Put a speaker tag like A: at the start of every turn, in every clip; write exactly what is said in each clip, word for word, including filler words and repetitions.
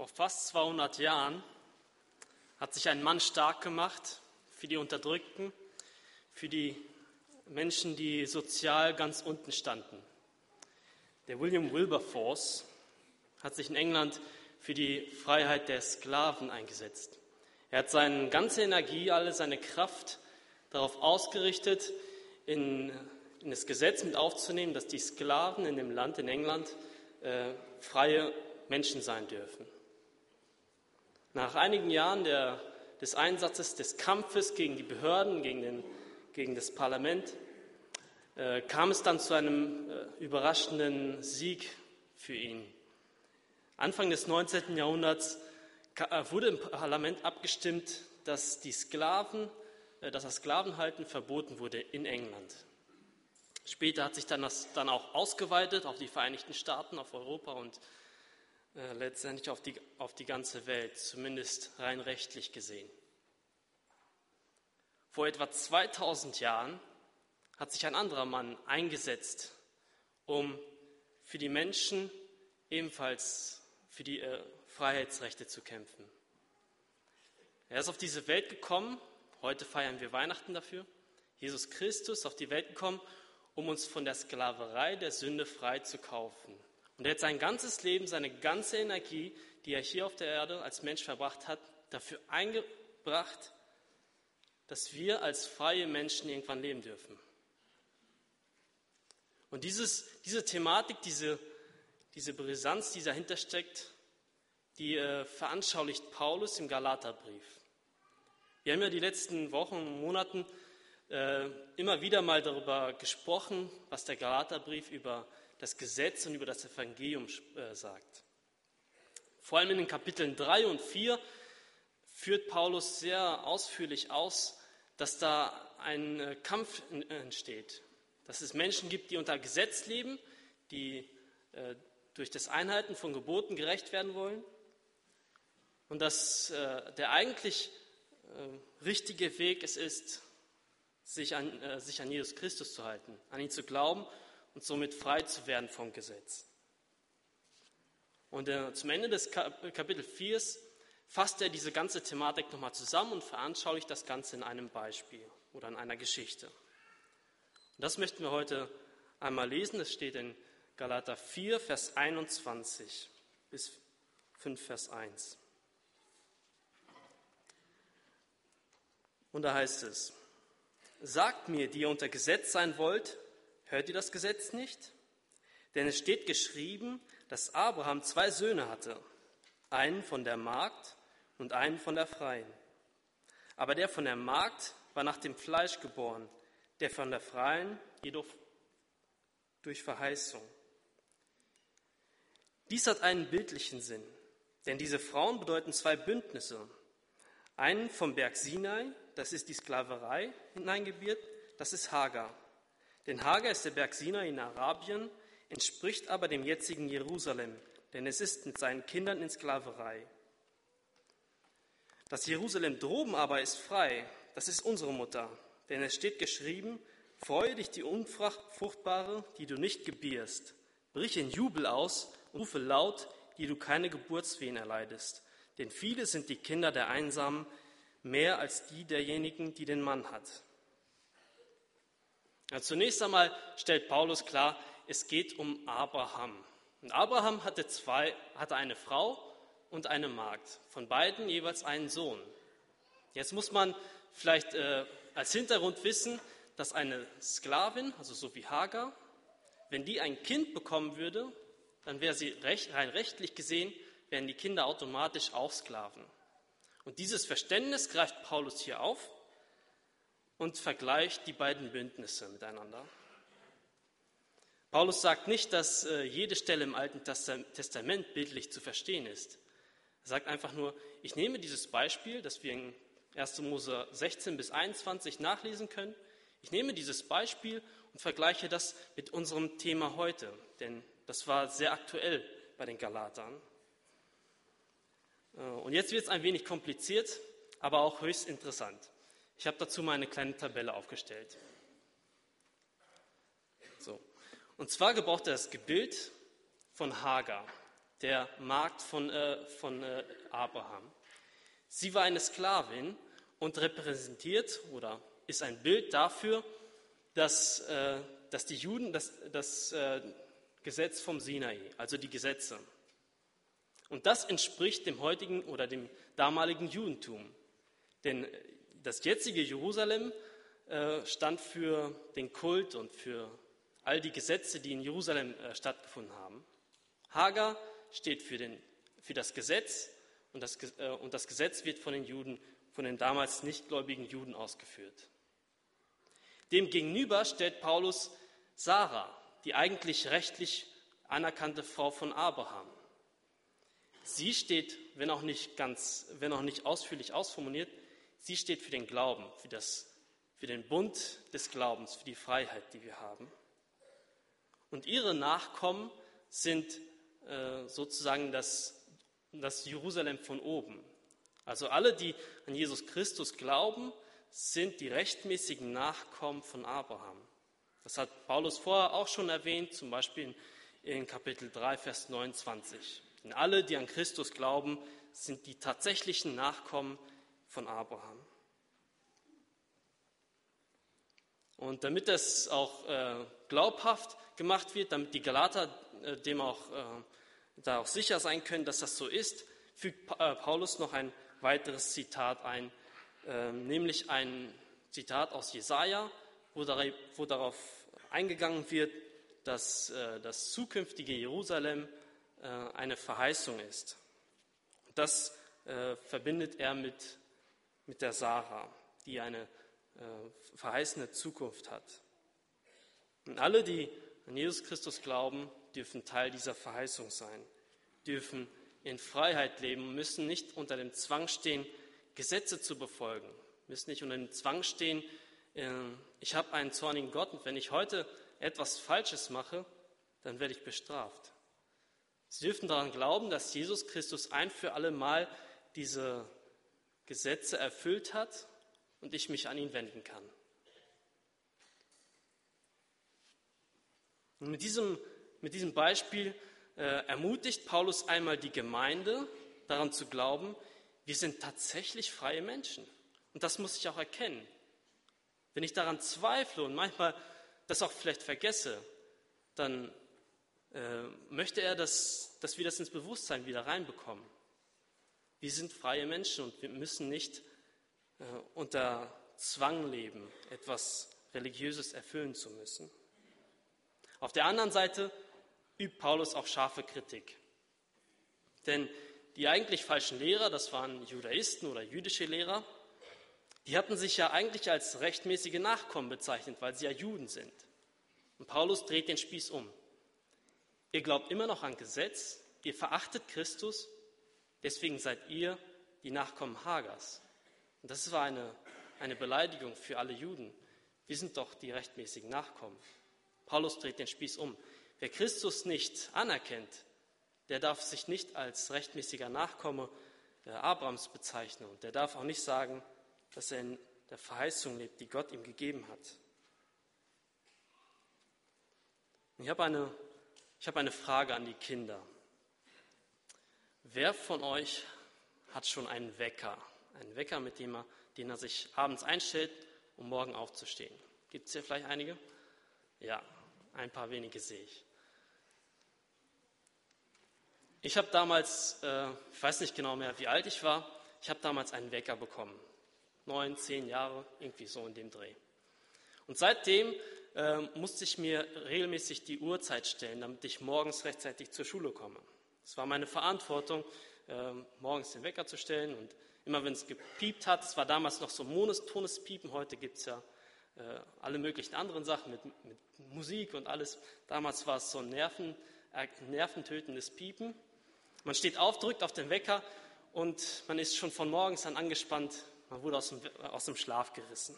A: Vor fast zweihundert Jahren hat sich ein Mann stark gemacht für die Unterdrückten, für die Menschen, die sozial ganz unten standen. Der William Wilberforce hat sich in England für die Freiheit der Sklaven eingesetzt. Er hat seine ganze Energie, alle seine Kraft darauf ausgerichtet, in, in das Gesetz mit aufzunehmen, dass die Sklaven in dem Land, in England, äh, freie Menschen sein dürfen. Nach einigen Jahren der, des Einsatzes, des Kampfes gegen die Behörden, gegen, den, gegen das Parlament, äh, kam es dann zu einem äh, überraschenden Sieg für ihn. Anfang des neunzehnten Jahrhunderts ka- wurde im Parlament abgestimmt, dass, die Sklaven, äh, dass das Sklavenhalten verboten wurde in England. Später hat sich dann das dann auch ausgeweitet auf die Vereinigten Staaten, auf Europa und Äh, letztendlich auf die, auf die ganze Welt, zumindest rein rechtlich gesehen. Vor etwa zweitausend Jahren hat sich ein anderer Mann eingesetzt, um für die Menschen ebenfalls für die äh, Freiheitsrechte zu kämpfen. Er ist auf diese Welt gekommen, heute feiern wir Weihnachten dafür, Jesus Christus auf die Welt gekommen, um uns von der Sklaverei der Sünde frei zu kaufen. Und er hat sein ganzes Leben, seine ganze Energie, die er hier auf der Erde als Mensch verbracht hat, dafür eingebracht, dass wir als freie Menschen irgendwann leben dürfen. Und dieses, diese Thematik, diese, diese Brisanz, die dahinter steckt, die äh, veranschaulicht Paulus im Galaterbrief. Wir haben ja die letzten Wochen und Monaten äh, immer wieder mal darüber gesprochen, was der Galaterbrief über das Gesetz und über das Evangelium äh, sagt. Vor allem in den Kapiteln drei und vier führt Paulus sehr ausführlich aus, dass da ein äh, Kampf in, äh, entsteht. Dass es Menschen gibt, die unter Gesetz leben, die äh, durch das Einhalten von Geboten gerecht werden wollen. Und dass äh, der eigentlich äh, richtige Weg es ist, sich an, äh, sich an Jesus Christus zu halten, an ihn zu glauben und somit frei zu werden vom Gesetz. Und äh, zum Ende des Kap- Kapitel vier fasst er diese ganze Thematik nochmal zusammen und veranschaulicht das Ganze in einem Beispiel oder in einer Geschichte. Und das möchten wir heute einmal lesen. Das steht in Galater vier, Vers einundzwanzig bis fünf, Vers eins. Und da heißt es: Sagt mir, die ihr unter Gesetz sein wollt, hört ihr das Gesetz nicht? Denn es steht geschrieben, dass Abraham zwei Söhne hatte, einen von der Magd und einen von der Freien. Aber der von der Magd war nach dem Fleisch geboren, der von der Freien jedoch durch Verheißung. Dies hat einen bildlichen Sinn, denn diese Frauen bedeuten zwei Bündnisse. Einen vom Berg Sinai, das ist die Sklaverei, hineingebiert, das ist Hagar. Denn Hagar ist der Berg Sinai in Arabien, entspricht aber dem jetzigen Jerusalem, denn es ist mit seinen Kindern in Sklaverei. Das Jerusalem droben aber ist frei, das ist unsere Mutter, denn es steht geschrieben: Freue dich, die Unfruchtbare, die du nicht gebierst. Brich in Jubel aus und rufe laut, die du keine Geburtswehen erleidest. Denn viele sind die Kinder der Einsamen, mehr als die derjenigen, die den Mann hat. Ja, zunächst einmal stellt Paulus klar, es geht um Abraham. Und Abraham hatte, zwei, hatte eine Frau und eine Magd, von beiden jeweils einen Sohn. Jetzt muss man vielleicht äh, als Hintergrund wissen, dass eine Sklavin, also so wie Hagar, wenn die ein Kind bekommen würde, dann wäre sie recht, rein rechtlich gesehen, wären die Kinder automatisch auch Sklaven. Und dieses Verständnis greift Paulus hier auf und vergleicht die beiden Bündnisse miteinander. Paulus sagt nicht, dass äh, jede Stelle im Alten Testament bildlich zu verstehen ist. Er sagt einfach nur, ich nehme dieses Beispiel, das wir in erster Mose sechzehn bis einundzwanzig nachlesen können, ich nehme dieses Beispiel und vergleiche das mit unserem Thema heute, denn das war sehr aktuell bei den Galatern. Und jetzt wird es ein wenig kompliziert, aber auch höchst interessant. Ich habe dazu mal eine kleine Tabelle aufgestellt. So. Und zwar gebraucht er das Gebild von Hagar. der Magd von, äh, von äh, Abraham. Sie war eine Sklavin und repräsentiert oder ist ein Bild dafür, dass, äh, dass die Juden das, das äh, Gesetz vom Sinai, also die Gesetze. Und das entspricht dem heutigen oder dem damaligen Judentum. Denn das jetzige Jerusalem äh, stand für den Kult und für all die Gesetze, die in Jerusalem äh, stattgefunden haben. Hagar steht für, den, für das Gesetz und das, äh, und das Gesetz wird von den Juden, von den damals nichtgläubigen Juden ausgeführt. Demgegenüber stellt Paulus Sarah, die eigentlich rechtlich anerkannte Frau von Abraham. Sie steht, wenn auch nicht ganz, wenn auch nicht ausführlich ausformuliert, sie steht für den Glauben, für, das, für den Bund des Glaubens, für die Freiheit, die wir haben. Und ihre Nachkommen sind äh, sozusagen das, das Jerusalem von oben. Also alle, die an Jesus Christus glauben, sind die rechtmäßigen Nachkommen von Abraham. Das hat Paulus vorher auch schon erwähnt, zum Beispiel in, in Kapitel drei, Vers neunundzwanzig. Denn alle, die an Christus glauben, sind die tatsächlichen Nachkommen von Abraham. Und damit das auch äh, glaubhaft gemacht wird, damit die Galater äh, dem auch, äh, da auch sicher sein können, dass das so ist, fügt pa- äh, Paulus noch ein weiteres Zitat ein, äh, nämlich ein Zitat aus Jesaja, wo, dar- wo darauf eingegangen wird, dass äh, das zukünftige Jerusalem äh, eine Verheißung ist. Das äh, verbindet er mit, mit der Sarah, die eine äh, verheißene Zukunft hat. Und alle, die an Jesus Christus glauben, dürfen Teil dieser Verheißung sein, dürfen in Freiheit leben, müssen nicht unter dem Zwang stehen, Gesetze zu befolgen, müssen nicht unter dem Zwang stehen, äh, ich habe einen zornigen Gott und wenn ich heute etwas Falsches mache, dann werde ich bestraft. Sie dürfen daran glauben, dass Jesus Christus ein für alle Mal diese Gesetze erfüllt hat und ich mich an ihn wenden kann. Und mit diesem, mit diesem Beispiel äh, ermutigt Paulus einmal die Gemeinde, daran zu glauben, wir sind tatsächlich freie Menschen. Und das muss ich auch erkennen. Wenn ich daran zweifle und manchmal das auch vielleicht vergesse, dann äh, möchte er, dass, dass wir das ins Bewusstsein wieder reinbekommen. Wir sind freie Menschen und wir müssen nicht äh, unter Zwang leben, etwas Religiöses erfüllen zu müssen. Auf der anderen Seite übt Paulus auch scharfe Kritik. Denn die eigentlich falschen Lehrer, das waren Judaisten oder jüdische Lehrer, die hatten sich ja eigentlich als rechtmäßige Nachkommen bezeichnet, weil sie ja Juden sind. Und Paulus dreht den Spieß um. Ihr glaubt immer noch an Gesetz, ihr verachtet Christus, deswegen seid ihr die Nachkommen Hagars. Und das war eine, eine Beleidigung für alle Juden. Wir sind doch die rechtmäßigen Nachkommen. Paulus dreht den Spieß um. Wer Christus nicht anerkennt, der darf sich nicht als rechtmäßiger Nachkomme Abrahams bezeichnen. Und der darf auch nicht sagen, dass er in der Verheißung lebt, die Gott ihm gegeben hat. Ich habe eine, ich habe eine Frage an die Kinder. Wer von euch hat schon einen Wecker? Einen Wecker, mit dem er, den er sich abends einstellt, um morgen aufzustehen. Gibt es hier vielleicht einige? Ja, ein paar wenige sehe ich. Ich habe damals, äh, ich weiß nicht genau mehr, wie alt ich war, ich habe damals einen Wecker bekommen. Neun, zehn Jahre, irgendwie so in dem Dreh. Und seitdem äh, musste ich mir regelmäßig die Uhrzeit stellen, damit ich morgens rechtzeitig zur Schule komme. Es war meine Verantwortung, äh, morgens den Wecker zu stellen. Und immer wenn es gepiept hat, es war damals noch so monotones Piepen, heute gibt es ja äh, alle möglichen anderen Sachen mit, mit Musik und alles. Damals war es so ein Nerven, äh, nerventötendes Piepen. Man steht auf, drückt auf den Wecker und man ist schon von morgens an angespannt. Man wurde aus dem, aus dem Schlaf gerissen.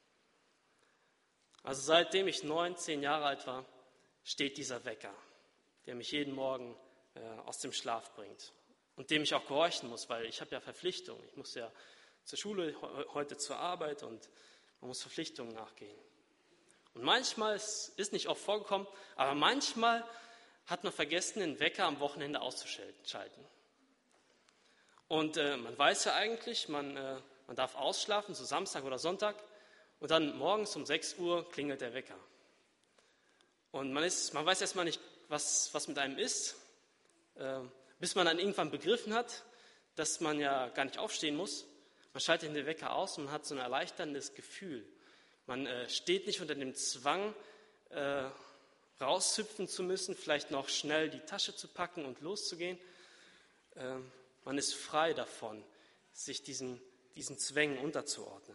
A: Also seitdem ich neun, zehn Jahre alt war, steht dieser Wecker, der mich jeden Morgen äh, aus dem Schlaf bringt und dem ich auch gehorchen muss, weil ich habe ja Verpflichtungen. Ich muss ja zur Schule, heute zur Arbeit und man muss Verpflichtungen nachgehen. Und manchmal, es ist nicht oft vorgekommen, aber manchmal hat man vergessen, den Wecker am Wochenende auszuschalten. Und äh, man weiß ja eigentlich, man, äh, man darf ausschlafen, so Samstag oder Sonntag, und dann morgens um sechs Uhr klingelt der Wecker. Und man, ist, man weiß erstmal nicht, was, was mit einem ist, äh, bis man dann irgendwann begriffen hat, dass man ja gar nicht aufstehen muss. Man schaltet den Wecker aus und man hat so ein erleichterndes Gefühl. Man äh, steht nicht unter dem Zwang, äh, raushüpfen zu müssen, vielleicht noch schnell die Tasche zu packen und loszugehen. Äh, man ist frei davon, sich diesen, diesen Zwängen unterzuordnen.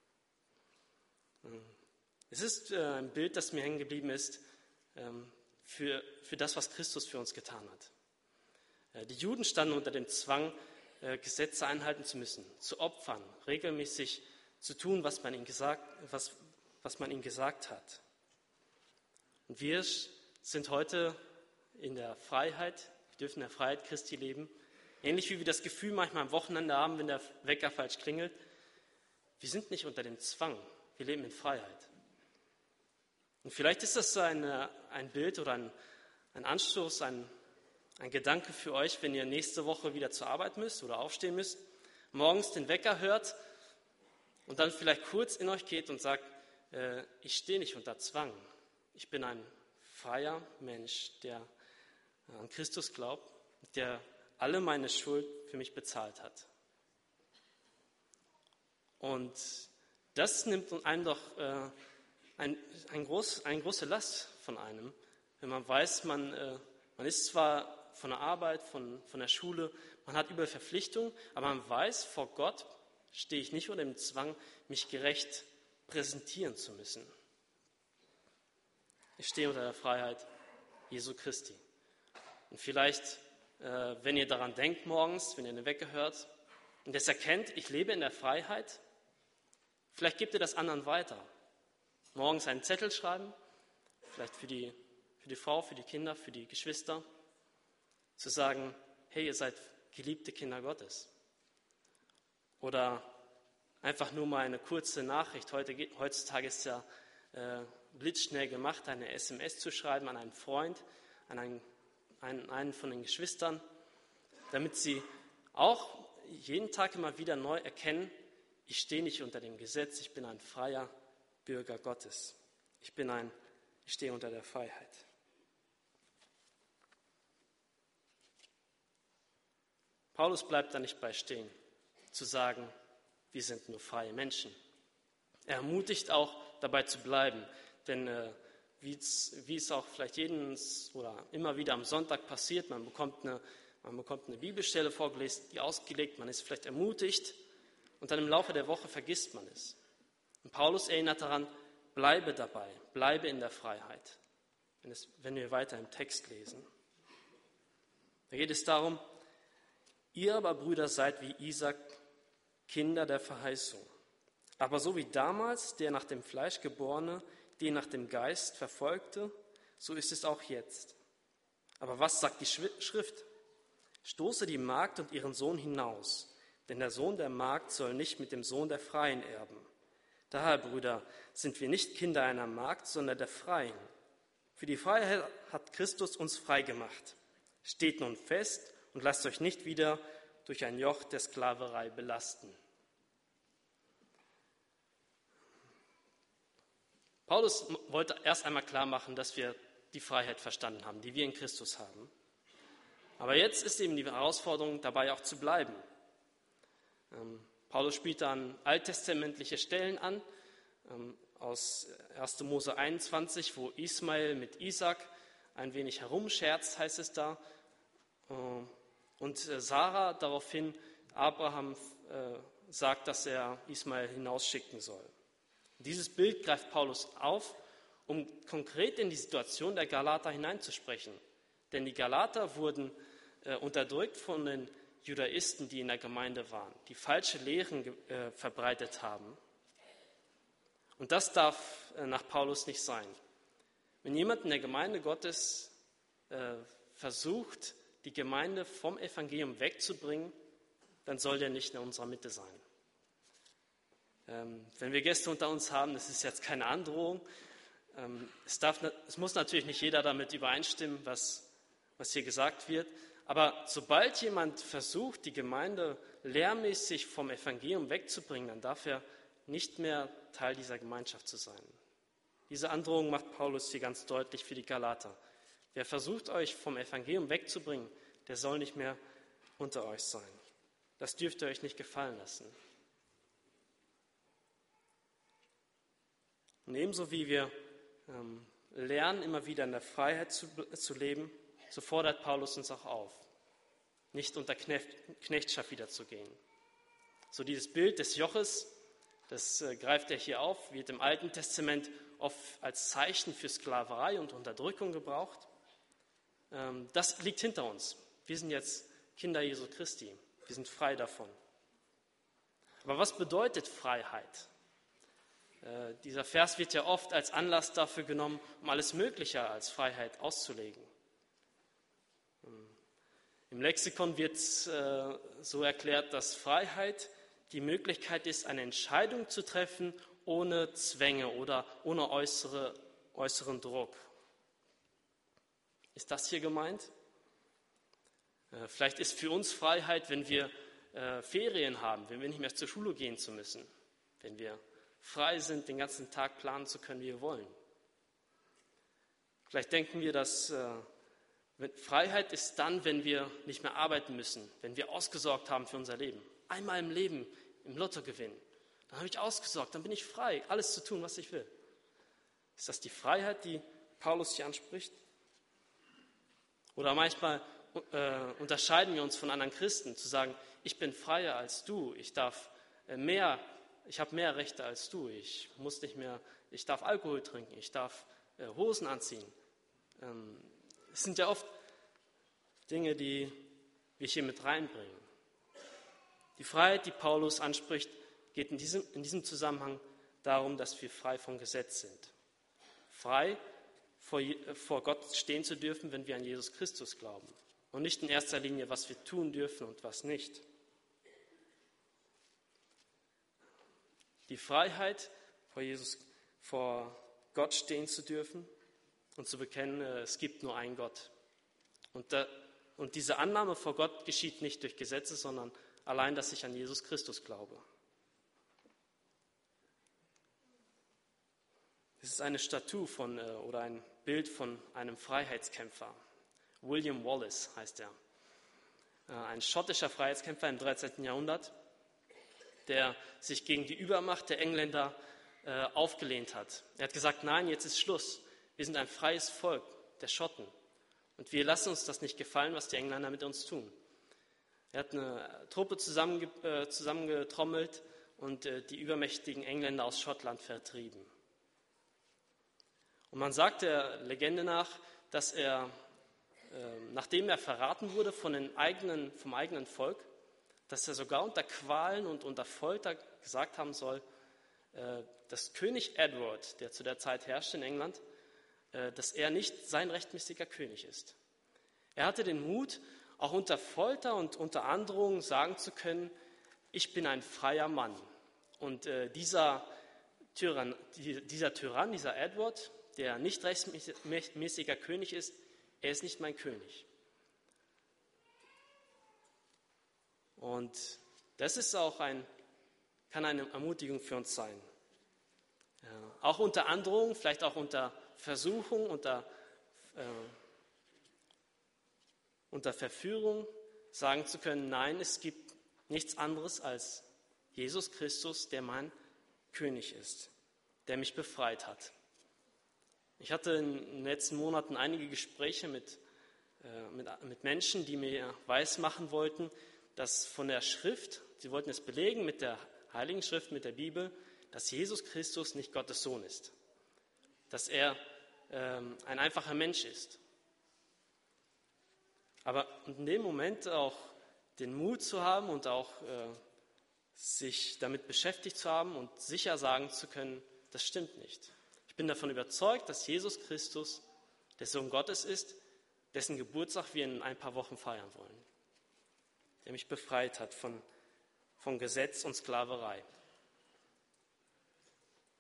A: Es ist äh, ein Bild, das mir hängen geblieben ist, ähm, für, für das, was Christus für uns getan hat. Äh, die Juden standen unter dem Zwang, äh, Gesetze einhalten zu müssen, zu opfern, regelmäßig zu tun, was man ihnen gesagt, was, was man ihnen gesagt hat. Und wir sind heute in der Freiheit, wir dürfen in der Freiheit Christi leben, ähnlich wie wir das Gefühl manchmal am Wochenende haben, wenn der Wecker falsch klingelt. Wir sind nicht unter dem Zwang, wir leben in Freiheit. Und vielleicht ist das eine, ein Bild oder ein, ein Anstoß, ein, ein Gedanke für euch, wenn ihr nächste Woche wieder zur Arbeit müsst oder aufstehen müsst, morgens den Wecker hört und dann vielleicht kurz in euch geht und sagt, äh, ich stehe nicht unter Zwang. Ich bin ein freier Mensch, der an Christus glaubt, der alle meine Schuld für mich bezahlt hat. Und das nimmt einem doch äh, ein, ein groß, eine große Last von einem, wenn man weiß, man, äh, man ist zwar von der Arbeit, von, von der Schule, man hat überall Verpflichtungen, aber man weiß, vor Gott stehe ich nicht unter dem Zwang, mich gerecht präsentieren zu müssen. Ich stehe unter der Freiheit Jesu Christi. Und vielleicht, äh, wenn ihr daran denkt morgens, wenn ihr den Wecker hört und das erkennt, ich lebe in der Freiheit, vielleicht gebt ihr das anderen weiter. Morgens einen Zettel schreiben, vielleicht für die, für die Frau, für die Kinder, für die Geschwister, zu sagen, hey, ihr seid geliebte Kinder Gottes. Oder einfach nur mal eine kurze Nachricht. Heute, heutzutage ist ja äh, blitzschnell gemacht, eine S M S zu schreiben an einen Freund, an einen, einen, einen von den Geschwistern, damit sie auch jeden Tag immer wieder neu erkennen, ich stehe nicht unter dem Gesetz, ich bin ein freier Bürger Gottes. Ich bin ein, ich stehe unter der Freiheit. Paulus bleibt da nicht bei stehen, zu sagen, wir sind nur freie Menschen. Er ermutigt auch, dabei zu bleiben, denn äh, wie es auch vielleicht jeden oder immer wieder am Sonntag passiert, man bekommt eine, man bekommt eine Bibelstelle vorgelesen, die ausgelegt, man ist vielleicht ermutigt und dann im Laufe der Woche vergisst man es. Und Paulus erinnert daran, bleibe dabei, bleibe in der Freiheit, wenn, es, wenn wir weiter im Text lesen. Da geht es darum, ihr aber, Brüder, seid wie Isaak, Kinder der Verheißung. Aber so wie damals der nach dem Fleisch Geborene den nach dem Geist verfolgte, so ist es auch jetzt. Aber was sagt die Schrift? Stoße die Magd und ihren Sohn hinaus, denn der Sohn der Magd soll nicht mit dem Sohn der Freien erben. Daher, Brüder, sind wir nicht Kinder einer Magd, sondern der Freien. Für die Freiheit hat Christus uns frei gemacht. Steht nun fest und lasst euch nicht wieder durch ein Joch der Sklaverei belasten. Paulus wollte erst einmal klar machen, dass wir die Freiheit verstanden haben, die wir in Christus haben. Aber jetzt ist eben die Herausforderung, dabei auch zu bleiben. Ähm, Paulus spielt dann alttestamentliche Stellen an, ähm, aus erster Mose einundzwanzig, wo Ismael mit Isaak ein wenig herumscherzt, heißt es da. Äh, und äh, Sarah daraufhin Abraham äh, sagt, dass er Ismael hinausschicken soll. Dieses Bild greift Paulus auf, um konkret in die Situation der Galater hineinzusprechen. Denn die Galater wurden äh, unterdrückt von den Judaisten, die in der Gemeinde waren, die falsche Lehren äh, verbreitet haben. Und das darf äh, nach Paulus nicht sein. Wenn jemand in der Gemeinde Gottes äh, versucht, die Gemeinde vom Evangelium wegzubringen, dann soll der nicht in unserer Mitte sein. Ähm, wenn wir Gäste unter uns haben, das ist jetzt keine Androhung. Ähm, es, darf, es muss natürlich nicht jeder damit übereinstimmen, was, was hier gesagt wird. Aber sobald jemand versucht, die Gemeinde lehrmäßig vom Evangelium wegzubringen, dann darf er nicht mehr Teil dieser Gemeinschaft zu sein. Diese Androhung macht Paulus hier ganz deutlich für die Galater. Wer versucht, euch vom Evangelium wegzubringen, der soll nicht mehr unter euch sein. Das dürft ihr euch nicht gefallen lassen. Und ebenso wie wir ähm, lernen, immer wieder in der Freiheit zu, zu leben, so fordert Paulus uns auch auf, nicht unter Knecht, Knechtschaft wiederzugehen. So dieses Bild des Joches, das äh, greift er hier auf, wird im Alten Testament oft als Zeichen für Sklaverei und Unterdrückung gebraucht. Ähm, das liegt hinter uns. Wir sind jetzt Kinder Jesu Christi. Wir sind frei davon. Aber was bedeutet Freiheit? Äh, dieser Vers wird ja oft als Anlass dafür genommen, um alles Mögliche als Freiheit auszulegen. Im Lexikon wird äh, so erklärt, dass Freiheit die Möglichkeit ist, eine Entscheidung zu treffen, ohne Zwänge oder ohne äußere, äußeren Druck. Ist das hier gemeint? Äh, vielleicht ist für uns Freiheit, wenn wir äh, Ferien haben, wenn wir nicht mehr zur Schule gehen zu müssen, wenn wir frei sind, den ganzen Tag planen zu können, wie wir wollen. Vielleicht denken wir, dass äh, Freiheit ist dann, wenn wir nicht mehr arbeiten müssen, wenn wir ausgesorgt haben für unser Leben. Einmal im Leben im Lotto gewinnen. Dann habe ich ausgesorgt, dann bin ich frei, alles zu tun, was ich will. Ist das die Freiheit, die Paulus hier anspricht? Oder manchmal äh, unterscheiden wir uns von anderen Christen, zu sagen, ich bin freier als du, ich darf äh, mehr, ich habe mehr Rechte als du, ich muss nicht mehr, ich darf Alkohol trinken, ich darf äh, Hosen anziehen. Ähm, Es sind ja oft Dinge, die wir hier mit reinbringen. Die Freiheit, die Paulus anspricht, geht in diesem, in diesem Zusammenhang darum, dass wir frei vom Gesetz sind. Frei vor, vor Gott stehen zu dürfen, wenn wir an Jesus Christus glauben. Und nicht in erster Linie, was wir tun dürfen und was nicht. Die Freiheit, vor Jesus, vor Gott stehen zu dürfen und zu bekennen, es gibt nur einen Gott. Und, da, und diese Annahme vor Gott geschieht nicht durch Gesetze, sondern allein, dass ich an Jesus Christus glaube. Es ist eine Statue von, oder ein Bild von einem Freiheitskämpfer. William Wallace heißt er. Ein schottischer Freiheitskämpfer im dreizehnten Jahrhundert, der sich gegen die Übermacht der Engländer aufgelehnt hat. Er hat gesagt, nein, jetzt ist Schluss. Wir sind ein freies Volk der Schotten und wir lassen uns das nicht gefallen, was die Engländer mit uns tun. Er hat eine Truppe zusammenge, äh, zusammengetrommelt und äh, die übermächtigen Engländer aus Schottland vertrieben. Und man sagt der Legende nach, dass er, äh, nachdem er verraten wurde von den eigenen, vom eigenen Volk, dass er sogar unter Qualen und unter Folter gesagt haben soll, äh, dass König Edward, der zu der Zeit herrschte in England, dass er nicht sein rechtmäßiger König ist. Er hatte den Mut, auch unter Folter und unter Androhung sagen zu können, ich bin ein freier Mann. Und äh, dieser, Tyrann, dieser Tyrann, dieser Edward, der nicht rechtmäßiger König ist, er ist nicht mein König. Und das ist auch ein, kann eine Ermutigung für uns sein. Ja, auch unter Androhung, vielleicht auch unter Versuchung, unter, äh, unter Verführung sagen zu können, nein, es gibt nichts anderes als Jesus Christus, der mein König ist, der mich befreit hat. Ich hatte in den letzten Monaten einige Gespräche mit, äh, mit, mit Menschen, die mir weismachen wollten, dass von der Schrift, sie wollten es belegen mit der Heiligen Schrift, mit der Bibel, dass Jesus Christus nicht Gottes Sohn ist. Dass er ähm, ein einfacher Mensch ist. Aber in dem Moment auch den Mut zu haben und auch äh, sich damit beschäftigt zu haben und sicher sagen zu können, das stimmt nicht. Ich bin davon überzeugt, dass Jesus Christus der Sohn Gottes ist, dessen Geburtstag wir in ein paar Wochen feiern wollen. Der mich befreit hat von, von Gesetz und Sklaverei.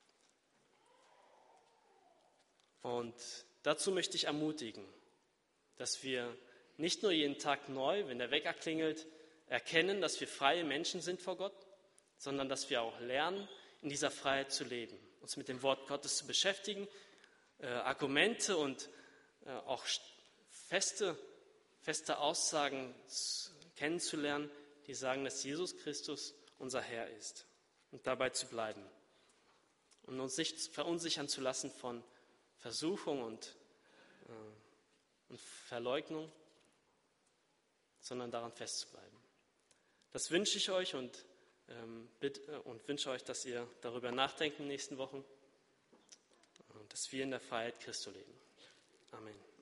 A: Und dazu möchte ich ermutigen. dass wir nicht nur jeden Tag neu, wenn der Wecker klingelt, erkennen, dass wir freie Menschen sind vor Gott, sondern dass wir auch lernen, in dieser Freiheit zu leben, uns mit dem Wort Gottes zu beschäftigen, äh, Argumente und äh, auch feste, feste Aussagen kennenzulernen, die sagen, dass Jesus Christus unser Herr ist und dabei zu bleiben und uns nicht verunsichern zu lassen von Versuchung und, äh, und Verleugnung, sondern daran festzubleiben. Das wünsche ich euch und, ähm, bitte, und wünsche euch, dass ihr darüber nachdenkt in den nächsten Wochen, dass wir in der Freiheit Christi leben. Amen.